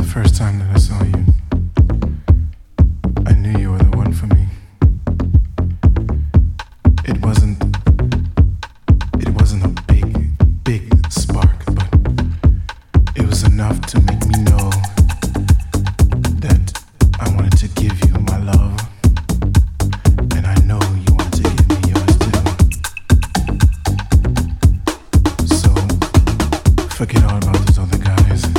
first time that I saw you, I knew you were the one for me. It wasn't a big spark, but it was enough to make me know